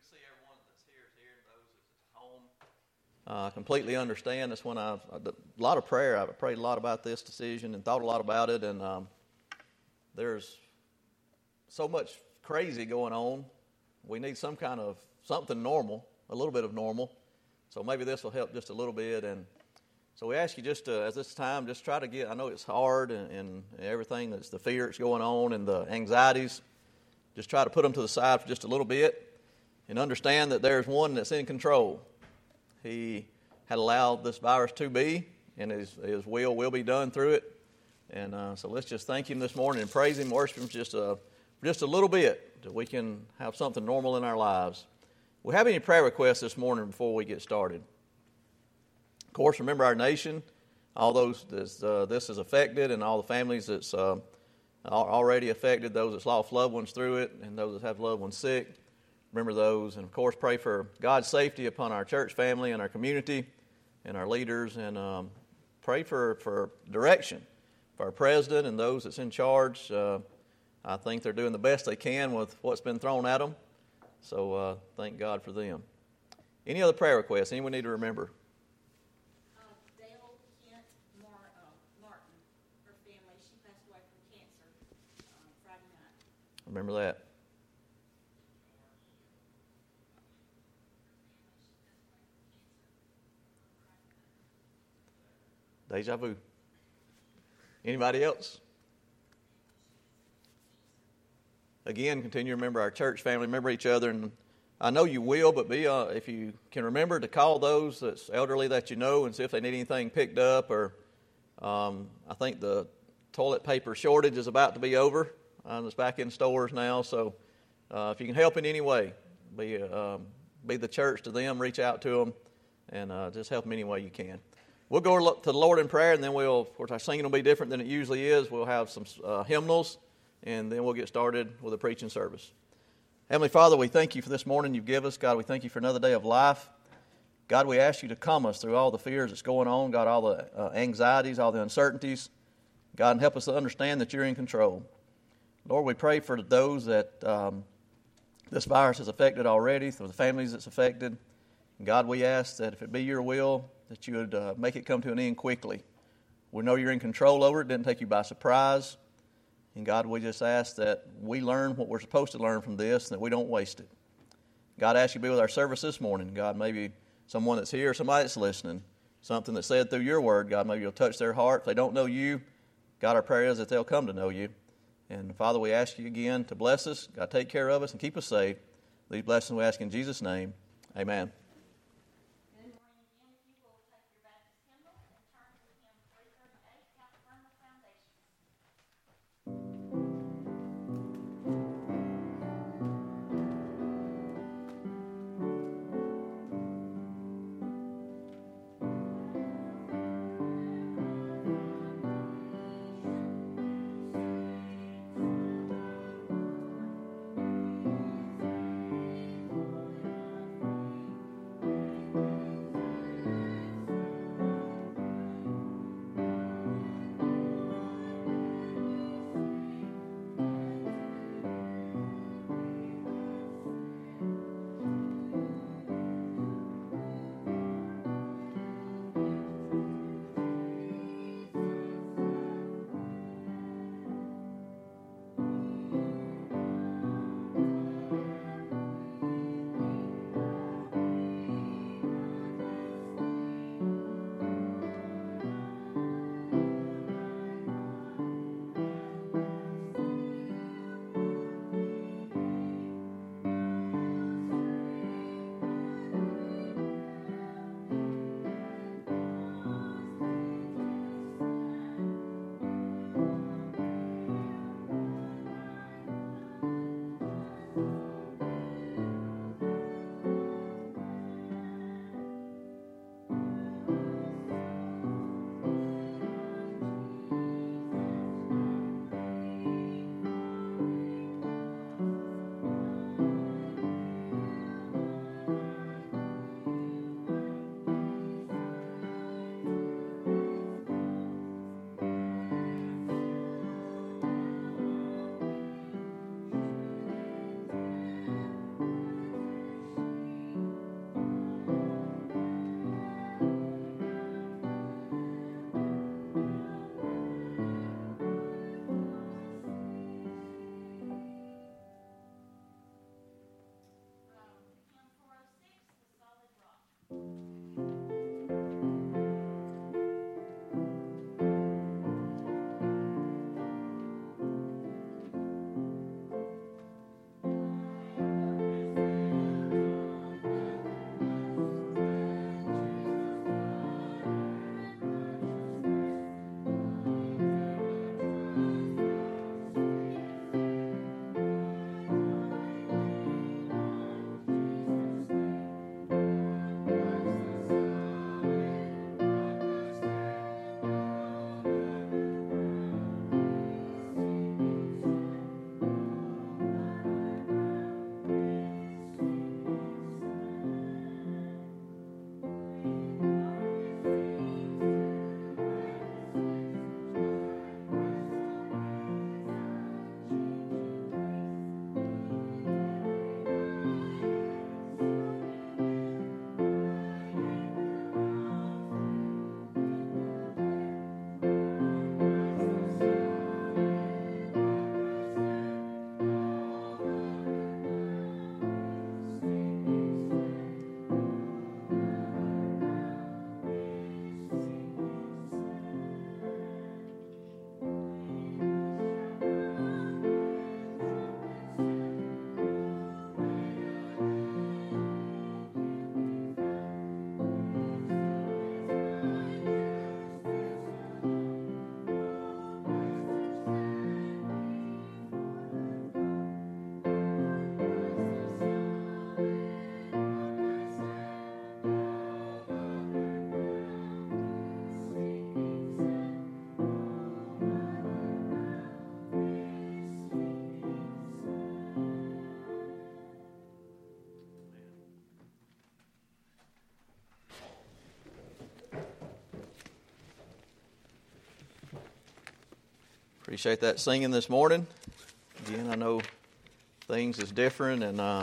see everyone that's here is here, and those that's at home. I completely understand. That's when a lot of prayer. I've prayed a lot about this decision and thought a lot about it, and there's so much crazy going on. We need some kind of something normal, a little bit of normal. So maybe this will help just a little bit. And so we ask you just to, at this time, just try to get, I know it's hard and everything, that's the fear that's going on and the anxieties. Just try to put them to the side for just a little bit and understand that there's one that's in control. He had allowed this virus to be, and his will be done through it. And so let's just thank him this morning and praise him, worship him just a little bit, that we can have something normal in our lives. We have any prayer requests this morning before we get started? Of course, remember our nation, all those this is affected, and all the families that's already affected, those that's lost loved ones through it, and those that have loved ones sick. Remember those, and of course pray for God's safety upon our church family and our community and our leaders, and pray for direction for our president and those that's in charge. I think they're doing the best they can with what's been thrown at them, so thank God for them. Any other prayer requests? Anyone need to remember? Dale Kent Martin, her family, she passed away from cancer Friday night. Remember that. Deja vu. Anybody else? Again, continue to remember our church family, remember each other, and I know you will, but if you can remember to call those that's elderly that you know and see if they need anything picked up, or I think the toilet paper shortage is about to be over. It's back in stores now, so if you can help in any way, be the church to them, reach out to them, and just help them any way you can. We'll go to the Lord in prayer, and then of course, our singing will be different than it usually is. We'll have some hymnals, and then we'll get started with a preaching service. Heavenly Father, we thank you for this morning you've given us. God, we thank you for another day of life. God, we ask you to calm us through all the fears that's going on, God, all the anxieties, all the uncertainties. God, and help us to understand that you're in control. Lord, we pray for those that this virus has affected already, for the families that's affected. And God, we ask that if it be your will, that you would make it come to an end quickly. We know you're in control over it. It didn't take you by surprise. And God, we just ask that we learn what we're supposed to learn from this and that we don't waste it. God, I ask you to be with our service this morning. God, maybe someone that's here, somebody that's listening, something that's said through your word, God, maybe you'll touch their heart. If they don't know you, God, our prayer is that they'll come to know you. And Father, we ask you again to bless us. God, take care of us and keep us safe. These blessings we ask in Jesus' name. Amen. Appreciate that singing this morning. Again, I know things is different, and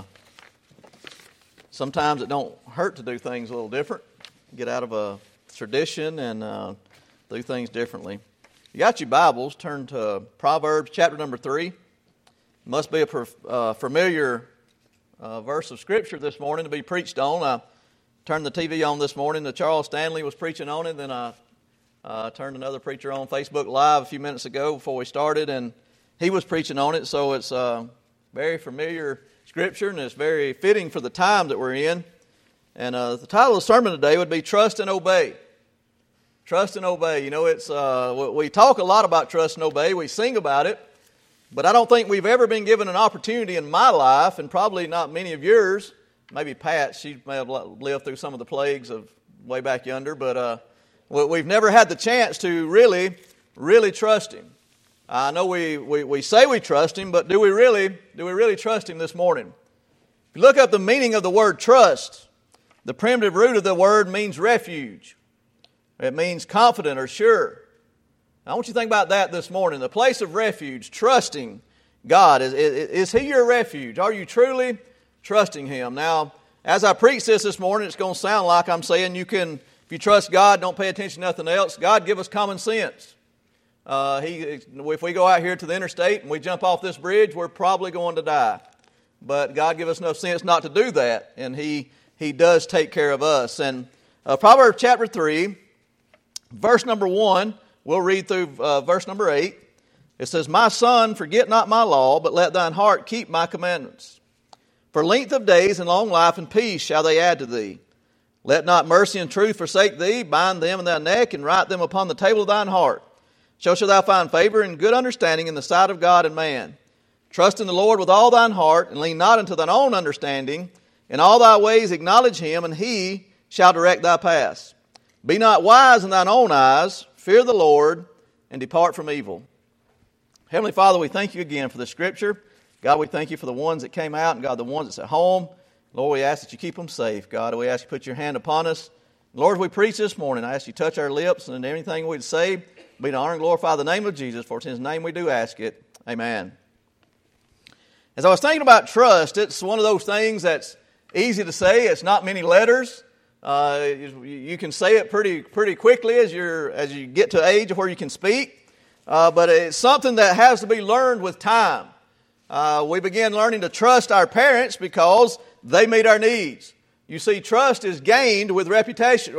sometimes it don't hurt to do things a little different. Get out of a tradition and do things differently. You got your Bibles, turn to Proverbs chapter number 3. Must be a familiar verse of Scripture this morning to be preached on. I turned the TV on this morning. Charles Stanley was preaching on it. Then I turned another preacher on Facebook Live a few minutes ago before we started, and he was preaching on it. So it's very familiar Scripture, and it's very fitting for the time that we're in. And the title of the sermon today would be Trust and Obey. Trust and obey. You know, it's we talk a lot about trust and obey. We sing about it. But I don't think we've ever been given an opportunity in my life, and probably not many of yours. Maybe Pat, she may have lived through some of the plagues of way back yonder. But we've never had the chance to really trust Him. I know we say we trust Him, but do we really trust Him this morning? If you look up the meaning of the word trust, the primitive root of the word means refuge. It means confident or sure. Now, I want you to think about that this morning. The place of refuge, trusting God. Is He your refuge? Are you truly trusting Him? Now, as I preach this morning, it's going to sound like I'm saying if you trust God, don't pay attention to nothing else. God give us common sense. If we go out here to the interstate and we jump off this bridge, we're probably going to die. But God give us enough sense not to do that, and He does take care of us. And Proverbs chapter 3, verse number 1, we'll read through verse number 8. It says, "My son, forget not my law, but let thine heart keep my commandments. For length of days and long life and peace shall they add to thee. Let not mercy and truth forsake thee. Bind them in thy neck and write them upon the table of thine heart. So shalt thou find favor and good understanding in the sight of God and man. Trust in the Lord with all thine heart, and lean not unto thine own understanding. In all thy ways acknowledge Him, and He shall direct thy paths. Be not wise in thine own eyes. Fear the Lord, and depart from evil." Heavenly Father, we thank You again for the Scripture. God, we thank You for the ones that came out, and God, the ones that's at home. Lord, we ask that You keep them safe. God, we ask You to put Your hand upon us. Lord, as we preach this morning, I ask You to touch our lips, and everything we'd say be to honor and glorify the name of Jesus, for it's in His name we do ask it. Amen. As I was thinking about trust, it's one of those things that's easy to say. It's not many letters. You can say it pretty quickly as you get to age where you can speak. But it's something that has to be learned with time. We began learning to trust our parents because they meet our needs. You see, trust is gained with repetitions.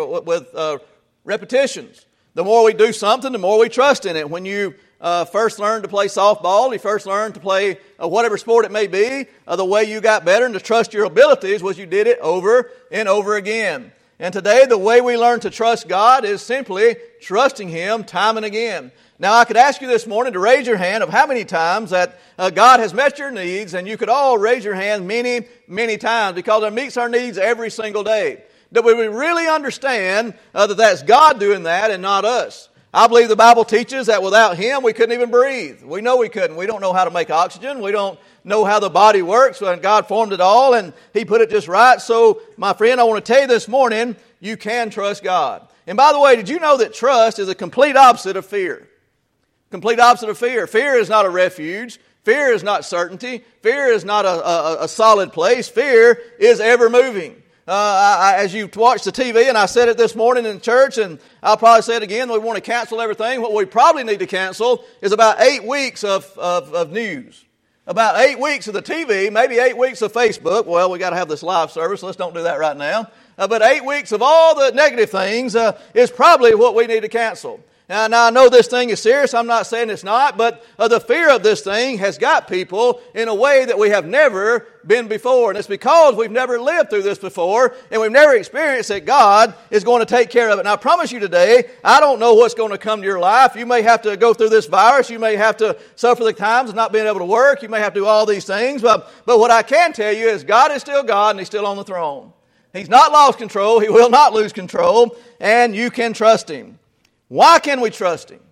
The more we do something, the more we trust in it. When you first learned to play softball, you first learned to play whatever sport it may be, the way you got better and to trust your abilities was you did it over and over again. And today, the way we learn to trust God is simply trusting Him time and again. Now, I could ask you this morning to raise your hand of how many times that God has met your needs, and you could all raise your hand many, many times because He meets our needs every single day. That we really understand that that's God doing that and not us. I believe the Bible teaches that without Him, we couldn't even breathe. We know we couldn't. We don't know how to make oxygen. We don't know how the body works, and God formed it all, and He put it just right. So, my friend, I want to tell you this morning, you can trust God. And by the way, did you know that trust is a complete opposite of fear? Complete opposite of fear. Fear is not a refuge. Fear is not certainty. Fear is not a solid place. Fear is ever moving. As you watch the TV, and I said it this morning in church, and I'll probably say it again, we want to cancel everything. What we probably need to cancel is about 8 weeks of news. About 8 weeks of the TV, maybe 8 weeks of Facebook. Well, we got to have this live service, so let's don't do that right now. But 8 weeks of all the negative things is probably what we need to cancel. Now, I know this thing is serious. I'm not saying it's not, but the fear of this thing has got people in a way that we have never been before. And it's because we've never lived through this before, and we've never experienced that God is going to take care of it. And I promise you today, I don't know what's going to come to your life. You may have to go through this virus. You may have to suffer the times of not being able to work. You may have to do all these things. But what I can tell you is God is still God, and He's still on the throne. He's not lost control. He will not lose control, and you can trust Him. Why can we trust Him?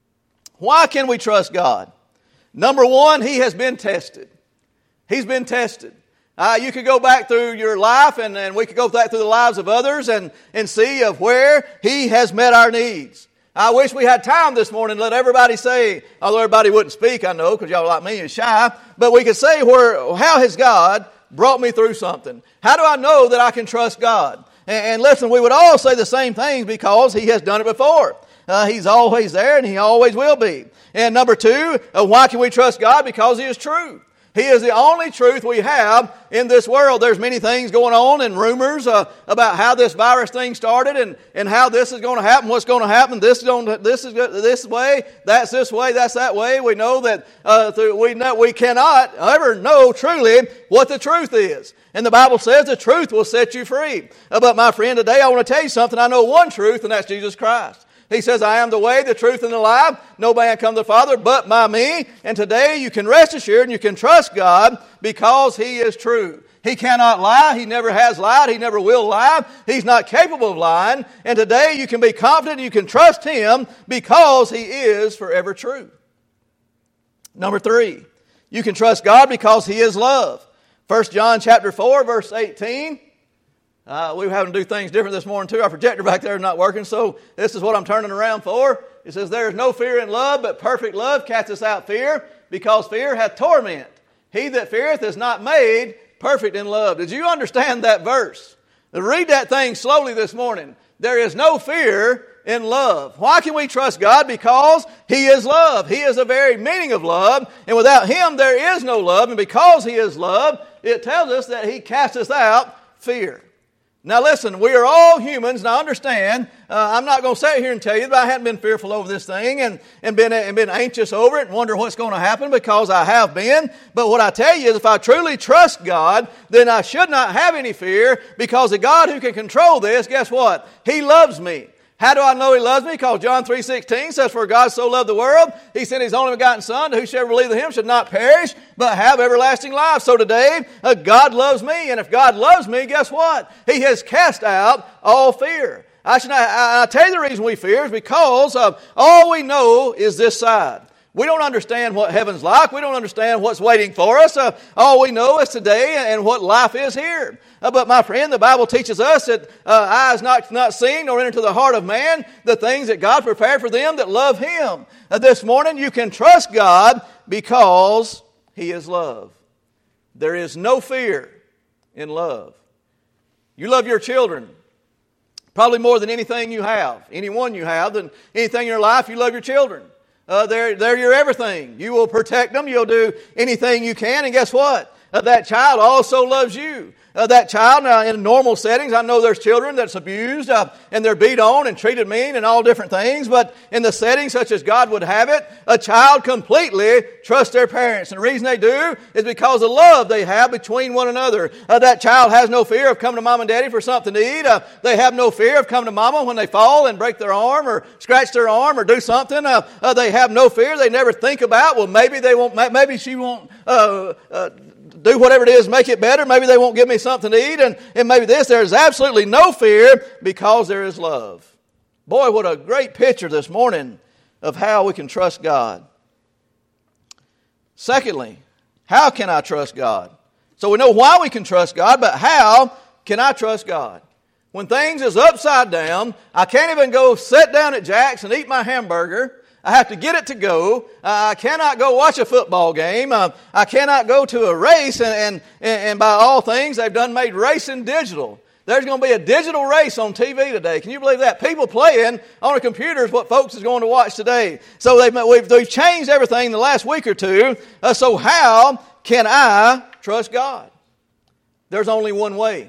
Why can we trust God? Number one, He has been tested. He's been tested. You could go back through your life, and we could go back through the lives of others and see of where He has met our needs. I wish we had time this morning to let everybody say, although everybody wouldn't speak, I know, because y'all like me is shy, but we could say how has God brought me through something? How do I know that I can trust God? And listen, we would all say the same things because He has done it before. He's always there and He always will be. And number two, why can we trust God? Because He is true. He is the only truth we have in this world. There's many things going on and rumors about how this virus thing started and how this is going to happen, what's going to happen. This is this way, that's this way, that's that way. We know that we cannot ever know truly what the truth is. And the Bible says the truth will set you free. But my friend, today I want to tell you something. I know one truth, and that's Jesus Christ. He says, I am the way, the truth, and the life. No man come to the Father but by me. And today you can rest assured and you can trust God because He is true. He cannot lie. He never has lied. He never will lie. He's not capable of lying. And today you can be confident and you can trust Him because He is forever true. Number three, you can trust God because He is love. 1 John chapter 4, verse 18. We were having to do things different this morning too. Our projector back there is not working, so this is what I'm turning around for. It says, there is no fear in love, but perfect love casteth out fear, because fear hath torment. He that feareth is not made perfect in love. Did you understand that verse? Read that thing slowly this morning. There is no fear in love. Why can we trust God? Because He is love. He is the very meaning of love, and without Him there is no love, and because He is love, it tells us that He casteth out fear. Now listen, we are all humans, and I understand, I'm not going to sit here and tell you that I hadn't been fearful over this thing and been anxious over it and wonder what's going to happen, because I have been. But what I tell you is if I truly trust God, then I should not have any fear, because the God who can control this, guess what? He loves me. How do I know He loves me? Because John 3:16 says, for God so loved the world, He sent His only begotten Son, that whosoever believeth in Him should not perish, but have everlasting life. So today, God loves me, and if God loves me, guess what? He has cast out all fear. I tell you the reason we fear is because all we know is this side. We don't understand what heaven's like. We don't understand what's waiting for us. All we know is today and what life is here. But my friend, the Bible teaches us that eyes not seen nor entered into the heart of man the things that God prepared for them that love Him. This morning you can trust God because He is love. There is no fear in love. You love your children probably more than anything you have. Anyone you have, than anything in your life, you love your children. They're your everything. You will protect them. You'll do anything you can. And guess what? That child also loves you. That child, now in normal settings, I know there's children that's abused and they're beat on and treated mean and all different things. But in the setting such as God would have it, a child completely trusts their parents. And the reason they do is because of love they have between one another. That child has no fear of coming to mom and daddy for something to eat. They have no fear of coming to mama when they fall and break their arm or scratch their arm or do something. They have no fear. They never think about, well, maybe she won't do whatever it is, make it better. Maybe they won't give me something to eat, and maybe this. There is absolutely no fear because there is love. Boy, what a great picture this morning of how we can trust God. Secondly, how can I trust God? So we know why we can trust God, but how can I trust God? When things is upside down, I can't even go sit down at Jack's and eat my hamburger. I have to get it to go. I cannot go watch a football game. I cannot go to a race, and by all things, they've made racing digital. There's going to be a digital race on TV today. Can you believe that? People playing on a computer is what folks is going to watch today. So they've changed everything in the last week or two. So how can I trust God? There's only one way.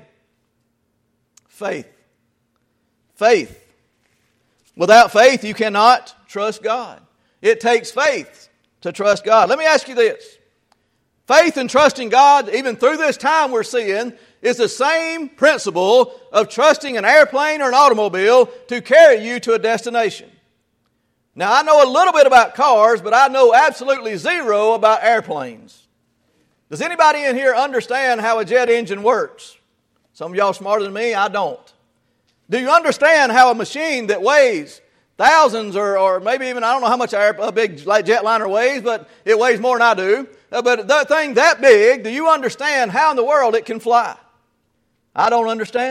Faith. Faith. Without faith, you cannot trust God. It takes faith to trust God. Let me ask you this. Faith and trusting God, even through this time we're seeing, is the same principle of trusting an airplane or an automobile to carry you to a destination. Now, I know a little bit about cars, but I know absolutely zero about airplanes. Does anybody in here understand how a jet engine works? Some of y'all smarter than me, I don't. Do you understand how a machine that weighs thousands or maybe even, I don't know how much a big jetliner weighs, but it weighs more than I do. But that thing that big, do you understand how in the world it can fly? I don't understand it.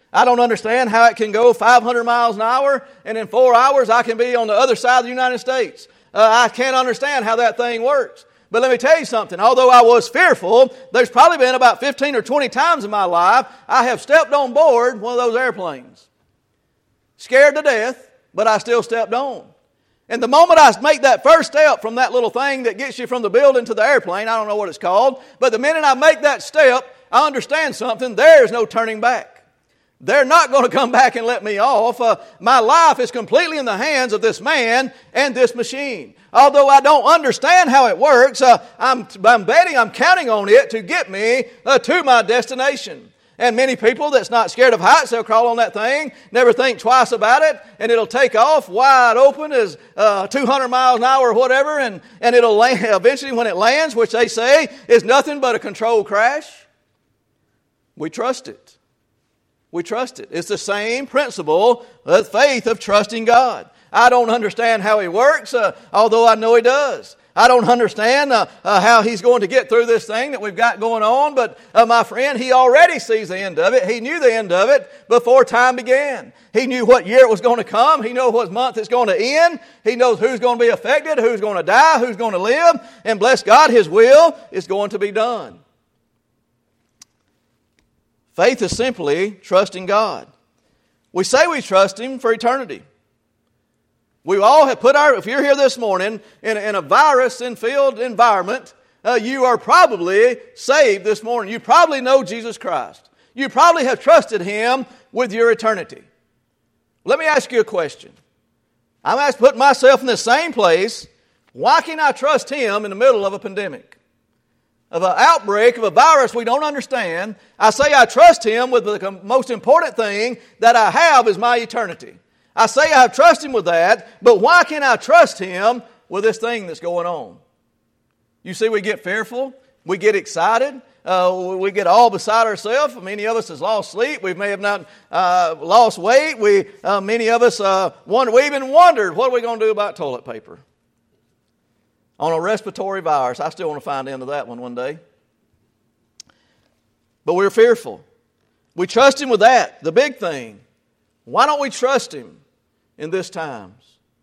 I don't understand how it can go 500 miles an hour and in 4 hours I can be on the other side of the United States. I can't understand how that thing works. But let me tell you something. Although I was fearful, there's probably been about 15 or 20 times in my life I have stepped on board one of those airplanes. Scared to death, but I still stepped on. And the moment I make that first step from that little thing that gets you from the building to the airplane, I don't know what it's called, but the minute I make that step, I understand something. There's no turning back. They're not going to come back and let me off. My life is completely in the hands of this man and this machine. Although I don't understand how it works, I'm betting, I'm counting on it to get me to my destination. And many people that's not scared of heights, they'll crawl on that thing, never think twice about it, and it'll take off wide open as 200 miles an hour or whatever, and it'll land, eventually when it lands, which they say is nothing but a controlled crash. We trust it. We trust it. It's the same principle of faith of trusting God. I don't understand how He works, although I know He does. I don't understand how He's going to get through this thing that we've got going on, but my friend, He already sees the end of it. He knew the end of it before time began. He knew what year it was going to come. He knows what month it's going to end. He knows who's going to be affected, who's going to die, who's going to live, and bless God, His will is going to be done. Faith is simply trusting God. We say we trust Him for eternity. We all have put if you're here this morning in a virus-filled environment, you are probably saved this morning. You probably know Jesus Christ. You probably have trusted Him with your eternity. Let me ask you a question. I'm putting myself in the same place. Why can't I trust Him in the middle of a pandemic? Of an outbreak of a virus we don't understand? I say I trust Him with the most important thing that I have is my eternity. I say I trust Him with that, but why can't I trust Him with this thing that's going on? You see, we get fearful, we get excited, we get all beside ourselves. Many of us has lost sleep. We may have not lost weight. Many of us we even wondered, what are we going to do about toilet paper? On a respiratory virus. I still want to find the end of that one day. But we're fearful. We trust Him with that, the big thing. Why don't we trust Him in this times?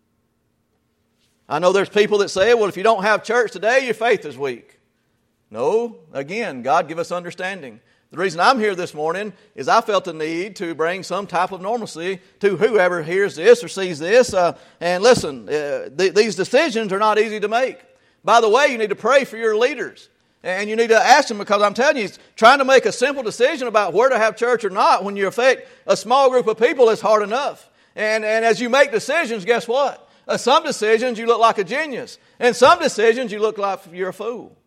I know there's people that say, well, if you don't have church today, your faith is weak. No, again, God give us understanding. The reason I'm here this morning is I felt the need to bring some type of normalcy to whoever hears this or sees this. And listen, these decisions are not easy to make. By the way, you need to pray for your leaders. And you need to ask them, because I'm telling you, trying to make a simple decision about where to have church or not when you affect a small group of people is hard enough. And as you make decisions, guess what? Some decisions you look like a genius. And some decisions you look like you're a fool.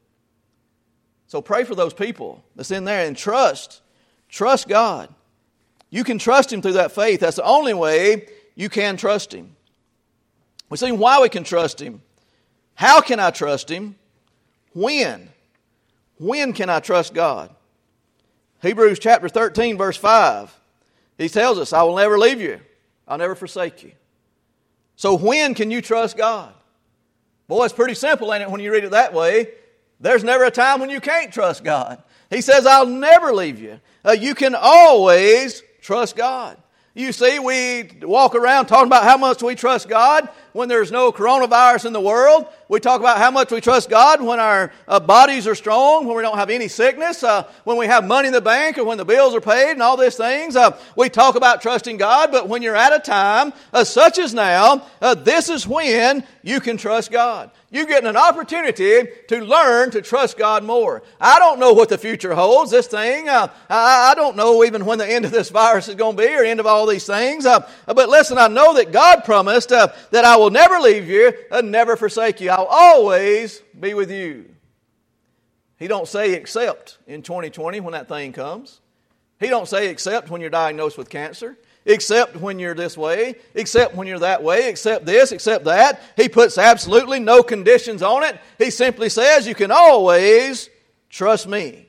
So pray for those people that's in there and trust God. You can trust Him through that faith. That's the only way you can trust Him. We see why we can trust Him. How can I trust Him? When? When can I trust God? Hebrews chapter 13, verse 5. He tells us, I will never leave you. I'll never forsake you. So when can you trust God? Boy, it's pretty simple, ain't it, when you read it that way? There's never a time when you can't trust God. He says, I'll never leave you. You can always trust God. You see, we walk around talking about how much we trust God when there's no coronavirus in the world. We talk about how much we trust God when our bodies are strong, when we don't have any sickness, when we have money in the bank, or when the bills are paid and all these things. We talk about trusting God, but when you're at a time such as now, this is when you can trust God. You're getting an opportunity to learn to trust God more. I don't know what the future holds, this thing. I don't know even when the end of this virus is going to be or end of all these things. But listen, I know that God promised that I will never leave you and never forsake you. I'll always be with you. He don't say except in 2020 when that thing comes. He don't say except when you're diagnosed with cancer. Except when you're this way, except when you're that way, except this, except that. He puts absolutely no conditions on it. He simply says you can always trust me.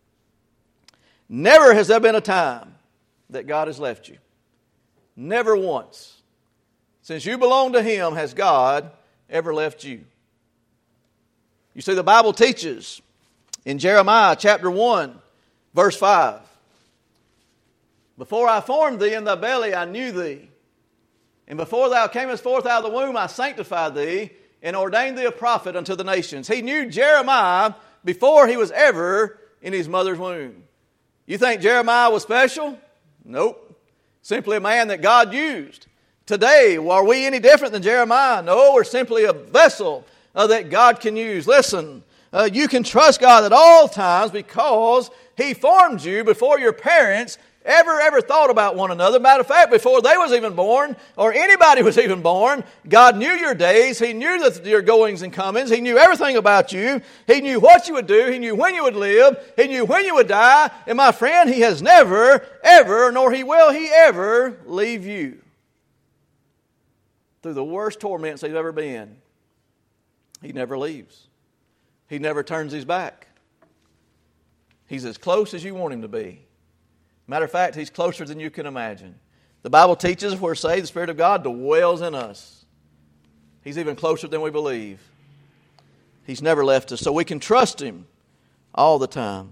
Never has there been a time that God has left you. Never once. Since you belong to Him, has God ever left you. You see, the Bible teaches in Jeremiah chapter 1, verse 5. Before I formed thee in thy belly, I knew thee. And before thou camest forth out of the womb, I sanctified thee and ordained thee a prophet unto the nations. He knew Jeremiah before he was ever in his mother's womb. You think Jeremiah was special? Nope. Simply a man that God used. Today, are we any different than Jeremiah? No, we're simply a vessel that God can use. Listen, you can trust God at all times because He formed you before your parents ever thought about one another. Matter of fact, before they was even born, or anybody was even born, God knew your days. He knew your goings and comings. He knew everything about you. He knew what you would do. He knew when you would live. He knew when you would die. And my friend, He has never, ever, nor will He ever leave you. Through the worst torments He's ever been, He never leaves. He never turns His back. He's as close as you want Him to be. Matter of fact, He's closer than you can imagine. The Bible teaches us, we're saved, the Spirit of God dwells in us. He's even closer than we believe. He's never left us, so we can trust Him all the time.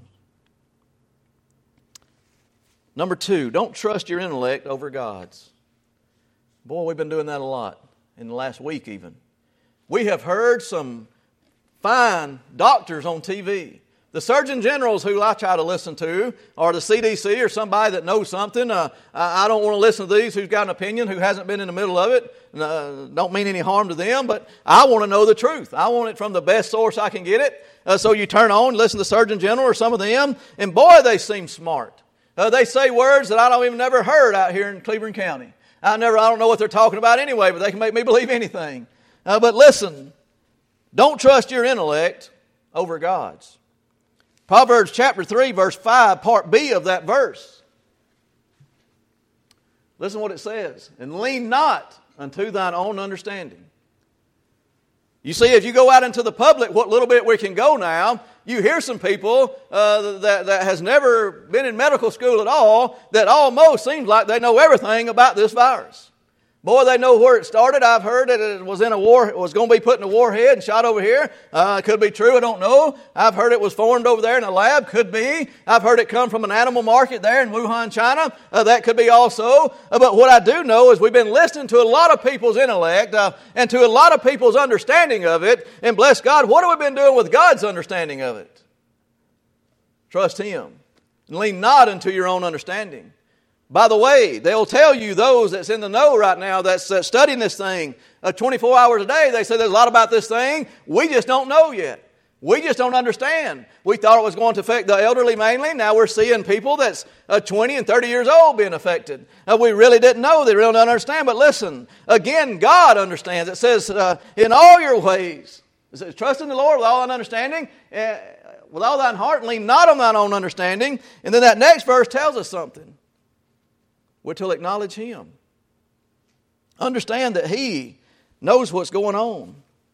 Number 2, don't trust your intellect over God's. Boy, we've been doing that a lot in the last week even. We have heard some fine doctors on TV. The Surgeon Generals who I try to listen to, or the CDC, or somebody that knows something. I don't want to listen to these who's got an opinion, who hasn't been in the middle of it. Don't mean any harm to them, but I want to know the truth. I want it from the best source I can get it. So you turn on, listen to the Surgeon General or some of them, and boy, they seem smart. They say words that I don't even never heard out here in Cleveland County. I don't know what they're talking about anyway, but they can make me believe anything. But listen, don't trust your intellect over God's. Proverbs chapter 3, verse 5, part B of that verse. Listen what it says. And lean not unto thine own understanding. You see, if you go out into the public, what little bit we can go now, you hear some people that has never been in medical school at all, that almost seems like they know everything about this virus. Boy, they know where it started. I've heard that it was in a war. It was going to be put in a warhead and shot over here. It could be true. I don't know. I've heard it was formed over there in a lab. Could be. I've heard it come from an animal market there in Wuhan, China. That could be also. But what I do know is we've been listening to a lot of people's intellect and to a lot of people's understanding of it. And bless God, what have we been doing with God's understanding of it? Trust Him. And lean not unto your own understanding. By the way, they'll tell you, those that's in the know right now, that's studying this thing 24 hours a day, they say there's a lot about this thing. We just don't know yet. We just don't understand. We thought it was going to affect the elderly mainly. Now we're seeing people that's 20 and 30 years old being affected. We really didn't know. They really don't understand. But listen, again, God understands. It says, in all your ways, it says, trust in the Lord with all thine understanding, with all thine heart, and lean not on thine own understanding. And then that next verse tells us something. We're to acknowledge Him. Understand that He knows what's going on.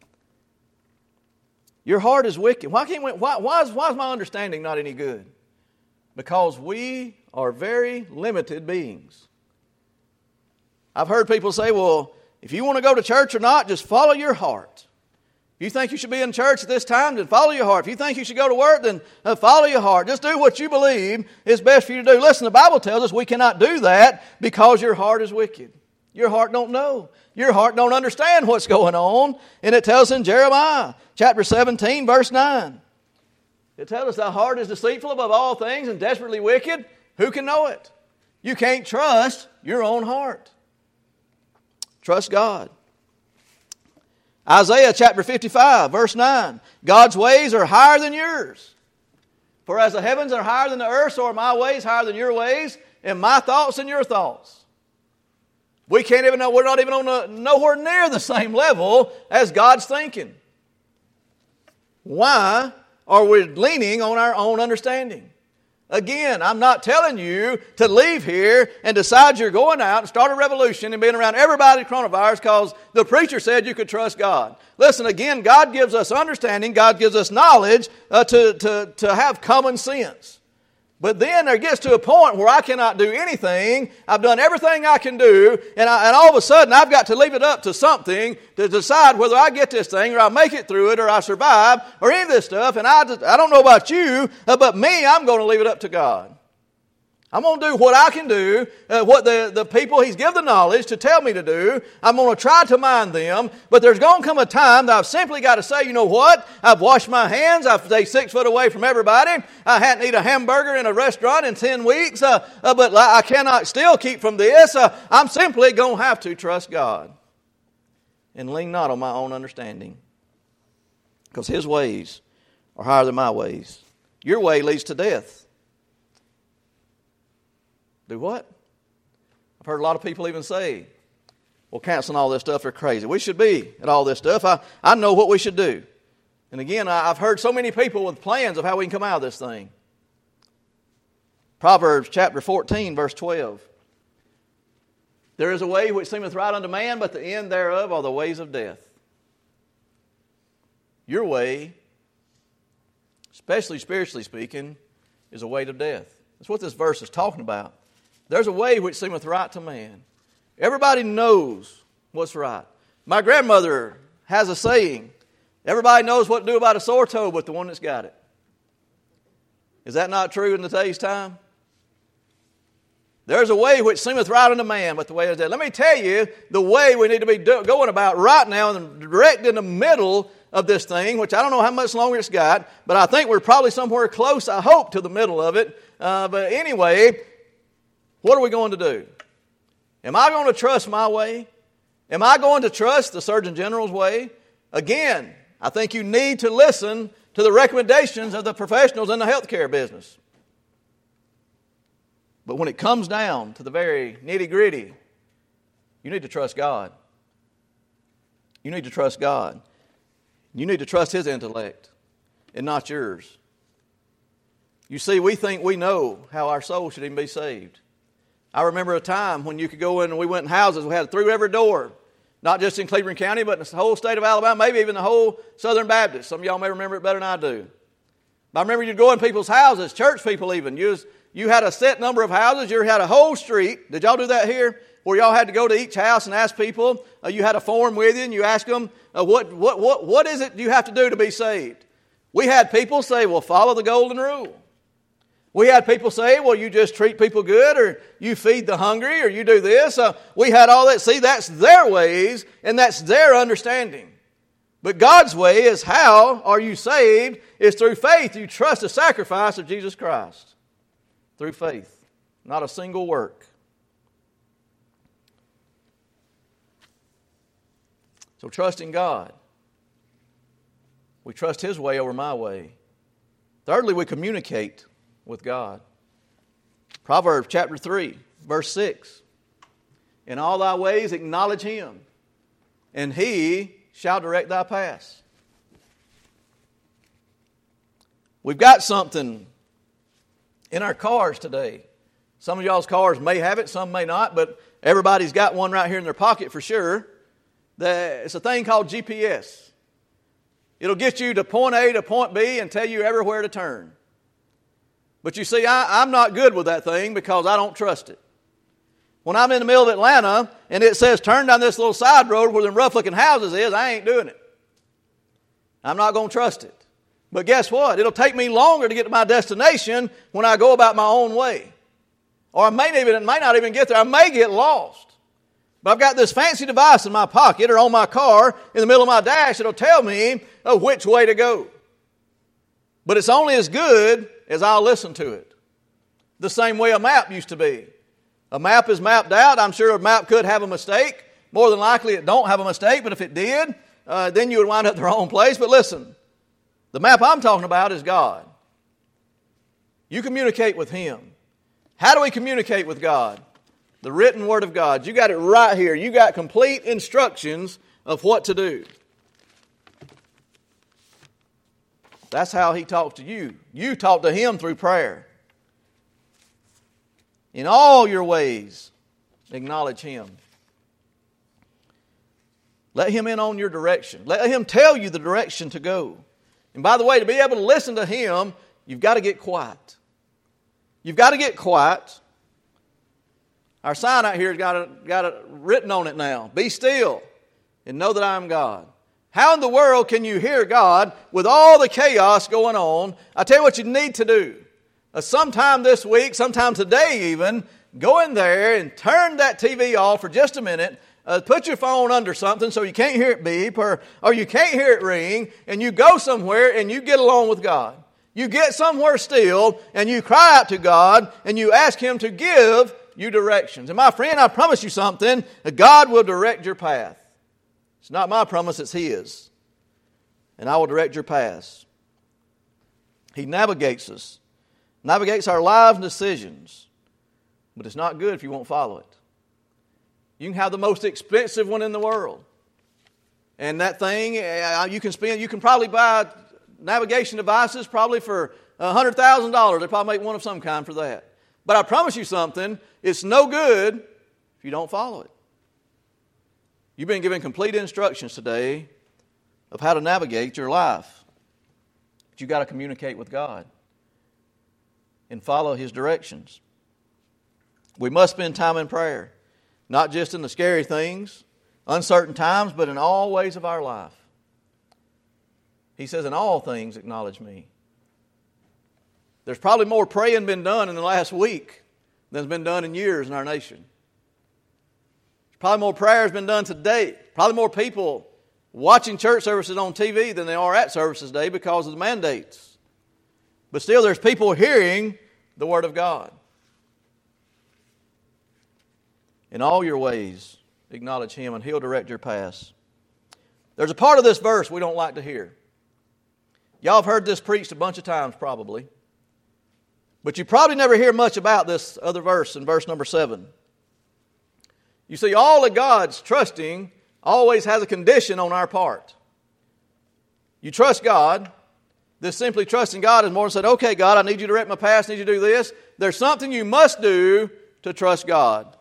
Your heart is wicked. Why is my understanding not any good? Because we are very limited beings. I've heard people say, well, if you want to go to church or not, just follow your heart. If you think you should be in church at this time, then follow your heart. If you think you should go to work, then follow your heart. Just do what you believe is best for you to do. Listen, the Bible tells us we cannot do that because your heart is wicked. Your heart don't know. Your heart don't understand what's going on. And it tells us in Jeremiah chapter 17, verse 9. It tells us, thy heart is deceitful above all things and desperately wicked. Who can know it? You can't trust your own heart. Trust God. Isaiah chapter 55, verse 9. God's ways are higher than yours. For as the heavens are higher than the earth, so are my ways higher than your ways, and my thoughts than your thoughts. We can't even know, we're not even on nowhere near the same level as God's thinking. Why are we leaning on our own understanding? Again, I'm not telling you to leave here and decide you're going out and start a revolution and being around everybody coronavirus because the preacher said you could trust God. Listen, again, God gives us understanding. God gives us knowledge to have common sense. But then there gets to a point where I cannot do anything. I've done everything I can do, and all of a sudden I've got to leave it up to something to decide whether I get this thing or I make it through it or I survive or any of this stuff. And I don't know about you, but me, I'm going to leave it up to God. I'm going to do what I can do, what the people He's given the knowledge to tell me to do. I'm going to try to mind them. But there's going to come a time that I've simply got to say, you know what? I've washed my hands. I've stayed 6 foot away from everybody. I hadn't eaten a hamburger in a restaurant in 10 weeks. But I cannot still keep from this. I'm simply going to have to trust God and lean not on my own understanding. Because His ways are higher than my ways. Your way leads to death. Do what? I've heard a lot of people even say, well, canceling all this stuff are crazy. We should be at all this stuff. I know what we should do. And again, I've heard so many people with plans of how we can come out of this thing. Proverbs chapter 14, verse 12. There is a way which seemeth right unto man, but the end thereof are the ways of death. Your way, especially spiritually speaking, is a way to death. That's what this verse is talking about. There's a way which seemeth right to man. Everybody knows what's right. My grandmother has a saying, everybody knows what to do about a sore toe but the one that's got it. Is that not true in today's time? There's a way which seemeth right unto man, but the way is dead. Let me tell you the way we need to be going about right now, and direct in the middle of this thing, which I don't know how much longer it's got, but I think we're probably somewhere close, I hope, to the middle of it. But anyway, what are we going to do? Am I going to trust my way? Am I going to trust the Surgeon General's way? Again, I think you need to listen to the recommendations of the professionals in the healthcare business. But when it comes down to the very nitty-gritty, you need to trust God. You need to trust God. You need to trust His intellect and not yours. You see, we think we know how our soul should even be saved. I remember a time when you could go in and we went in houses, we had through every door, not just in Cleveland County, but in the whole state of Alabama, maybe even the whole Southern Baptist. Some of y'all may remember it better than I do. But I remember you'd go in people's houses, church people even. You had a set number of houses. You had a whole street. Did y'all do that here? Where y'all had to go to each house and ask people. You had a form with you and you asked them, what is it you have to do to be saved? We had people say, well, follow the golden rule. We had people say, well, you just treat people good, or you feed the hungry, or you do this. We had all that. See, that's their ways, and that's their understanding. But God's way is, how are you saved? Is through faith. You trust the sacrifice of Jesus Christ. Through faith. Not a single work. So trust in God. We trust His way over my way. Thirdly, we communicate with God. Proverbs chapter 3, verse 6. In all thy ways acknowledge Him, and He shall direct thy paths. We've got something in our cars today. Some of y'all's cars may have it, some may not, but everybody's got one right here in their pocket for sure. It's a thing called GPS. It'll get you to point A to point B and tell you everywhere to turn. But you see, I'm not good with that thing because I don't trust it. When I'm in the middle of Atlanta and it says turn down this little side road where them rough-looking houses is, I ain't doing it. I'm not going to trust it. But guess what? It'll take me longer to get to my destination when I go about my own way. Or I may not even get there. I may get lost. But I've got this fancy device in my pocket or on my car in the middle of my dash that'll tell me which way to go. But it's only as good as I'll listen to it. The same way a map used to be. A map is mapped out. I'm sure a map could have a mistake. More than likely it don't have a mistake, but if it did, then you would wind up at the wrong place. But listen, the map I'm talking about is God. You communicate with Him. How do we communicate with God? The written Word of God. You got it right here. You got complete instructions of what to do. That's how He talks to you. You talk to Him through prayer. In all your ways, acknowledge Him. Let Him in on your direction. Let Him tell you the direction to go. And by the way, to be able to listen to Him, you've got to get quiet. You've got to get quiet. Our sign out here has got it written on it now. Be still and know that I am God. How in the world can you hear God with all the chaos going on? I tell you what you need to do. sometime this week, sometime today even, go in there and turn that TV off for just a minute. Put your phone under something so you can't hear it beep or you can't hear it ring, and you go somewhere and you get along with God. You get somewhere still and you cry out to God and you ask Him to give you directions. And my friend, I promise you something, that God will direct your path. It's not my promise, it's His. And I will direct your paths. He navigates us, navigates our lives and decisions. But it's not good if you won't follow it. You can have the most expensive one in the world. And that thing, you can probably buy navigation devices probably for $100,000. They probably make one of some kind for that. But I promise you something, it's no good if you don't follow it. You've been given complete instructions today of how to navigate your life. But you've got to communicate with God and follow His directions. We must spend time in prayer, not just in the scary things, uncertain times, but in all ways of our life. He says, in all things acknowledge me. There's probably more praying been done in the last week than's been done in years in our nation. There's probably more prayers been done today. Probably more people watching church services on TV than they are at services today because of the mandates. But still, there's people hearing the Word of God. In all your ways, acknowledge Him, and He'll direct your paths. There's a part of this verse we don't like to hear. Y'all have heard this preached a bunch of times probably. But you probably never hear much about this other verse in verse number 7. You see, all of God's trusting always has a condition on our part. You trust God. This simply trusting God is more than saying, okay, God, I need you to direct my path, I need you to do this. There's something you must do to trust God.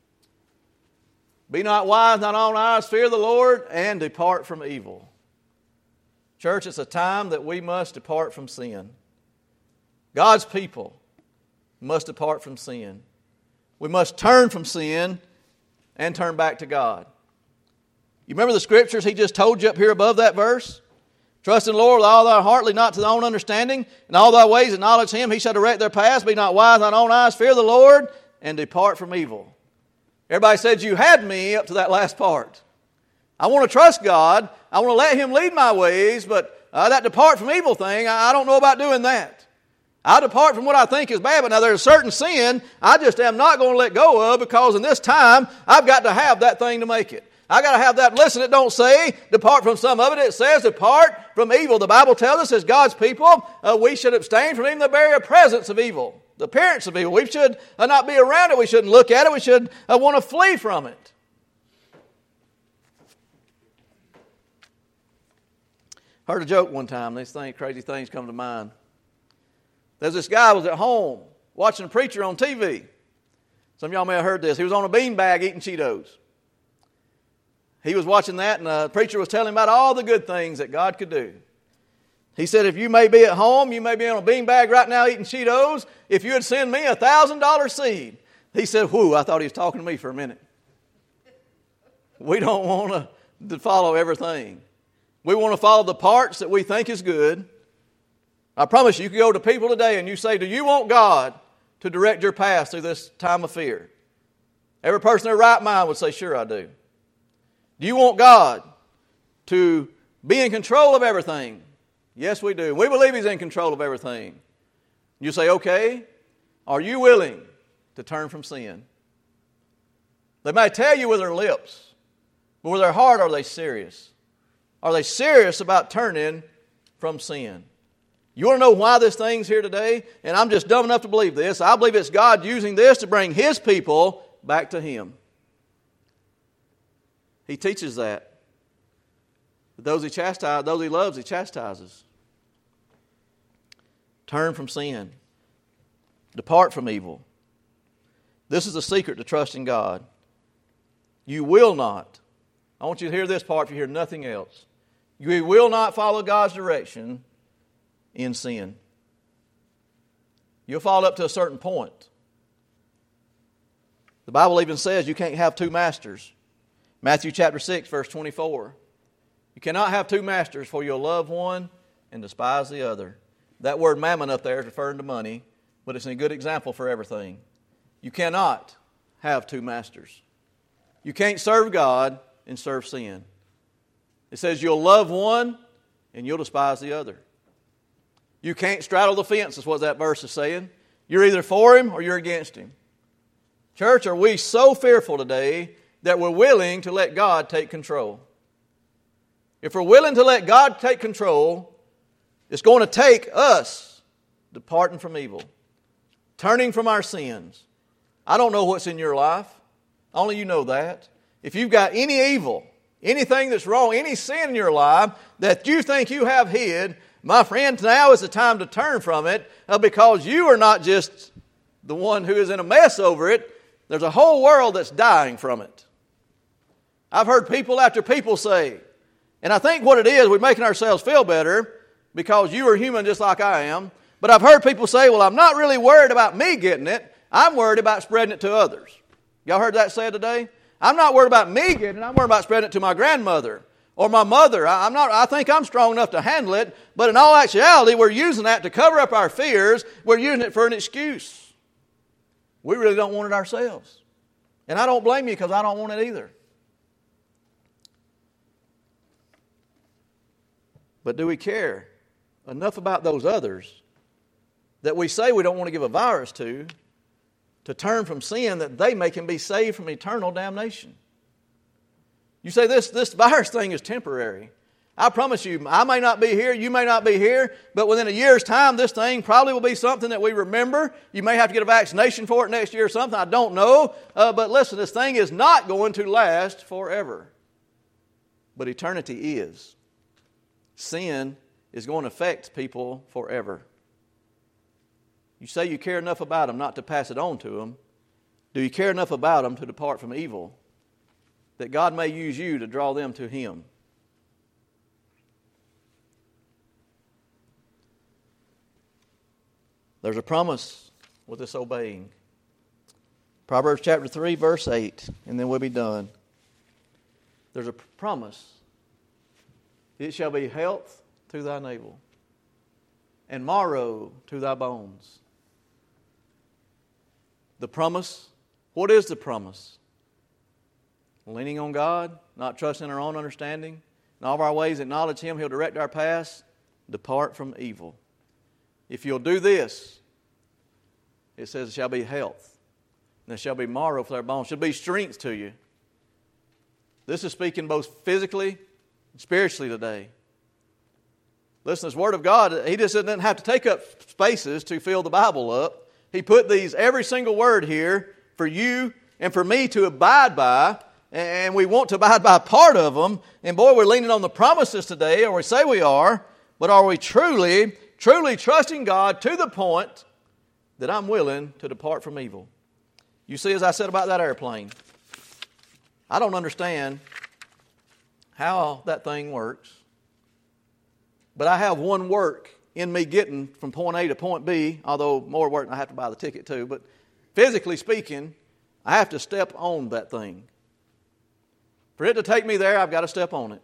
Be not wise, not on eyes, fear the Lord, and depart from evil. Church, it's a time that we must depart from sin. God's people must depart from sin. We must turn from sin and turn back to God. You remember the scriptures He just told you up here above that verse? Trust in the Lord with all thy heart, lean not to thy own understanding. In all thy ways acknowledge Him, He shall direct their paths. Be not wise, not on eyes, fear the Lord, and depart from evil. Everybody said you had me up to that last part. I want to trust God. I want to let Him lead my ways, but that depart from evil thing, I don't know about doing that. I depart from what I think is bad, but now there's a certain sin I just am not going to let go of because in this time I've got to have that thing to make it. I got to have that. Listen, it don't say depart from some of it. It says depart from evil. The Bible tells us as God's people, we should abstain from even the very presence of evil, the appearance of evil. We should not be around it. We shouldn't look at it. We should want to flee from it. Heard a joke one time. These crazy things come to mind. There's this guy who was at home watching a preacher on TV. Some of y'all may have heard this. He was on a beanbag eating Cheetos. He was watching that, and the preacher was telling him about all the good things that God could do. He said, if you may be at home, you may be on a beanbag right now eating Cheetos, if you would send me $1,000 seed. He said, whoo, I thought he was talking to me for a minute. We don't want to follow everything. We want to follow the parts that we think is good. I promise you can go to people today and you say, do you want God to direct your path through this time of fear? Every person in their right mind would say, sure I do. Do you want God to be in control of everything? Yes, we do. We believe He's in control of everything. You say, okay, are you willing to turn from sin? They may tell you with their lips, but with their heart, are they serious? Are they serious about turning from sin? You want to know why this thing's here today? And I'm just dumb enough to believe this. I believe it's God using this to bring His people back to Him. He teaches that. Those He chastises, those He loves, He chastises. Turn from sin. Depart from evil. This is the secret to trusting God. You will not. I want you to hear this part if you hear nothing else. You will not follow God's direction in sin. You'll fall up to a certain point. The Bible even says you can't have two masters. Matthew chapter 6, verse 24. You cannot have two masters, for you'll love one and despise the other. That word mammon up there is referring to money. but it's a good example for everything. You cannot have two masters. You can't serve God and serve sin. It says you'll love one and you'll despise the other. You can't straddle the fence, is what that verse is saying. You're either for Him or you're against Him. Church, are we so fearful today that we're willing to let God take control? If we're willing to let God take control, it's going to take us departing from evil, turning from our sins. I don't know what's in your life. Only you know that. If you've got any evil, anything that's wrong, any sin in your life that you think you have hid, my friend, now is the time to turn from it, because you are not just the one who is in a mess over it. There's a whole world that's dying from it. I've heard people after people say, and I think what it is, we're making ourselves feel better because you are human just like I am, but I've heard people say, well, I'm not really worried about me getting it. I'm worried about spreading it to others. Y'all heard that said today? I'm not worried about me getting it. I'm worried about spreading it to my grandmother or my mother. I think I'm strong enough to handle it, but in all actuality, we're using that to cover up our fears. We're using it for an excuse. We really don't want it ourselves. And I don't blame you because I don't want it either. But do we care enough about those others that we say we don't want to give a virus to turn from sin that they may can be saved from eternal damnation? You say this virus thing is temporary. I promise you, I may not be here, you may not be here, but within a year's time, this thing probably will be something that we remember. You may have to get a vaccination for it next year or something. I don't know. But listen, this thing is not going to last forever. But eternity is. Sin is going to affect people forever. You say you care enough about them not to pass it on to them. Do you care enough about them to depart from evil that God may use you to draw them to Him? There's a promise with this obeying. Proverbs chapter 3, verse 8, and then we'll be done. There's a promise. It shall be health to thy navel, and marrow to thy bones. The promise, what is the promise? Leaning on God, not trusting our own understanding. In all of our ways acknowledge Him, He'll direct our paths. Depart from evil. If you'll do this, it says it shall be health, and there shall be marrow for thy bones. Shall be strength to you. This is speaking both physically and spiritually today. Listen, this Word of God, He just doesn't have to take up spaces to fill the Bible up. He put every single word here for you and for me to abide by, and we want to abide by part of them. And boy, we're leaning on the promises today, or we say we are, but are we truly trusting God to the point that I'm willing to depart from evil? You see, as I said about that airplane, I don't understand how that thing works, but I have one work in me getting from point A to point B, although more work and I have to buy the ticket too, but physically speaking, I have to step on that thing. For it to take me there, I've got to step on it.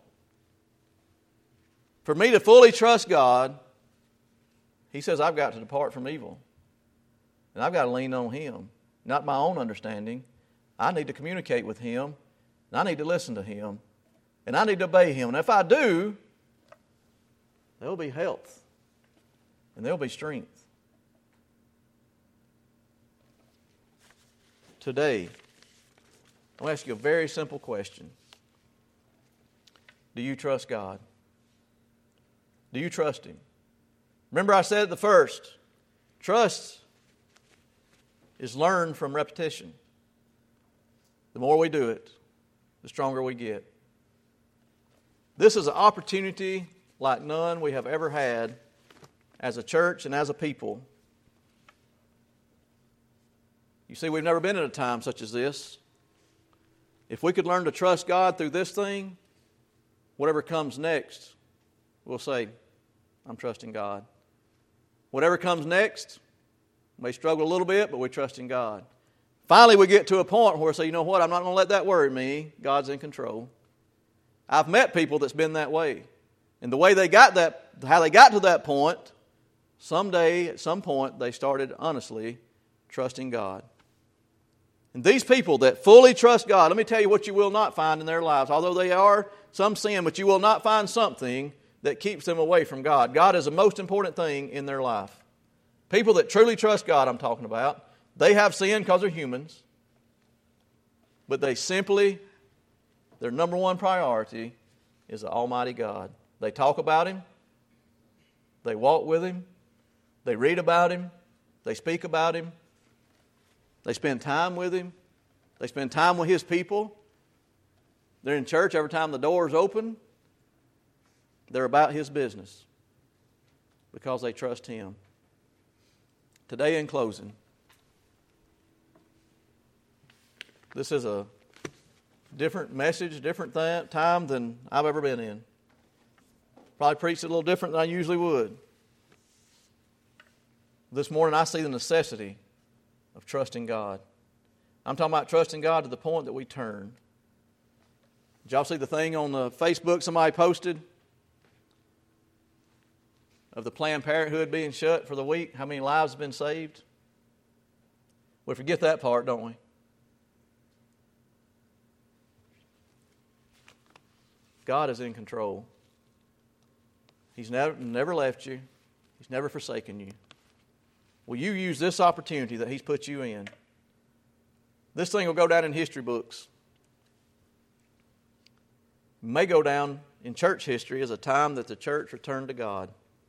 For me to fully trust God, He says I've got to depart from evil. And I've got to lean on Him, not my own understanding. I need to communicate with Him, and I need to listen to Him, and I need to obey Him. And if I do, there will be health, and there will be strength. Today, I'll ask you a very simple question. Do you trust God? Do you trust Him? Remember I said at the first, trust is learned from repetition. The more we do it, the stronger we get. This is an opportunity like none we have ever had as a church and as a people. You see, we've never been in a time such as this. If we could learn to trust God through this thing, whatever comes next, we'll say, I'm trusting God. Whatever comes next, we may struggle a little bit, but we trust in God. Finally, we get to a point where we say, you know what, I'm not going to let that worry me. God's in control. I've met people that's been that way. And the way they got that, how they got to that point, someday, at some point, they started honestly trusting God. And these people that fully trust God, let me tell you what you will not find in their lives. Although they are some sin, but you will not find something that keeps them away from God. God is the most important thing in their life. People that truly trust God, I'm talking about, they have sin because they're humans. But they simply, their number one priority is the Almighty God. They talk about Him. They walk with Him. They read about Him. They speak about Him. They spend time with Him. They spend time with His people. They're in church every time the door is open. They're about His business because they trust Him. Today, in closing, this is a different message, different time than I've ever been in. Probably preached it a little different than I usually would. This morning I see the necessity of trusting God. I'm talking about trusting God to the point that we turn. Did y'all see the thing on the Facebook somebody posted of the Planned Parenthood being shut for the week? How many lives have been saved? We forget that part, don't we? God is in control. He's never left you. He's never forsaken you. Will you use this opportunity that He's put you in? This thing will go down in history books. It may go down in church history as a time that the church returned to God.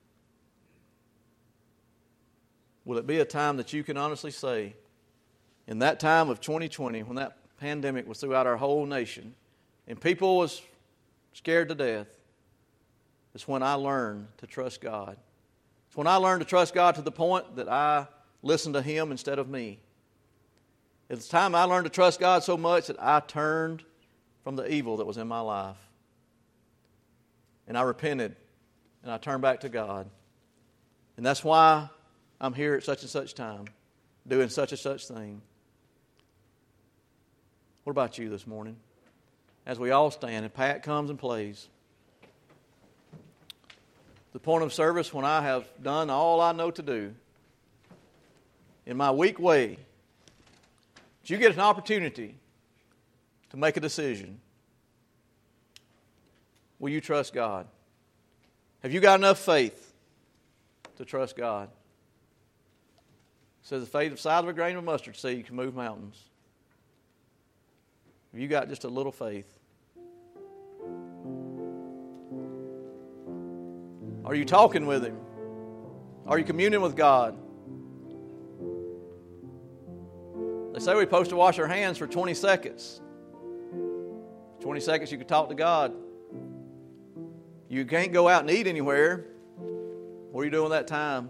Will it be a time that you can honestly say, in that time of 2020, when that pandemic was throughout our whole nation, and people was scared to death, it's when I learned to trust God. It's when I learned to trust God to the point that I listened to Him instead of me. It's the time I learned to trust God so much that I turned from the evil that was in my life. And I repented, and I turned back to God. And that's why I'm here at such and such time, doing such and such thing. What about you this morning? As we all stand and Pat comes and plays. The point of service when I have done all I know to do in my weak way, you get an opportunity to make a decision. Will you trust God? Have you got enough faith to trust God? It says the faith of the size of a grain of mustard seed can move mountains. Have you got just a little faith? Are you talking with Him? Are you communing with God? They say we're supposed to wash our hands for 20 seconds. 20 seconds you can talk to God. You can't go out and eat anywhere. What are you doing that time?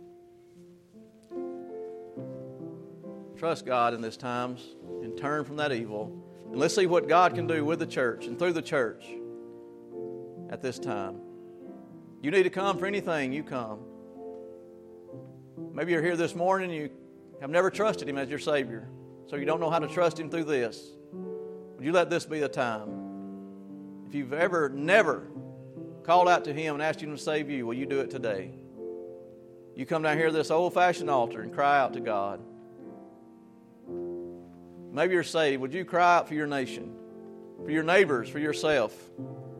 Trust God in these times and turn from that evil. And let's see what God can do with the church and through the church at this time. You need to come for anything, you come. Maybe you're here this morning and you have never trusted Him as your Savior, so you don't know how to trust Him through this. Would you let this be the time? If you've ever never called out to Him and asked Him to save you, will you do it today? You come down here to this old-fashioned altar and cry out to God. Maybe you're saved. Would you cry out for your nation, for your neighbors, for yourself?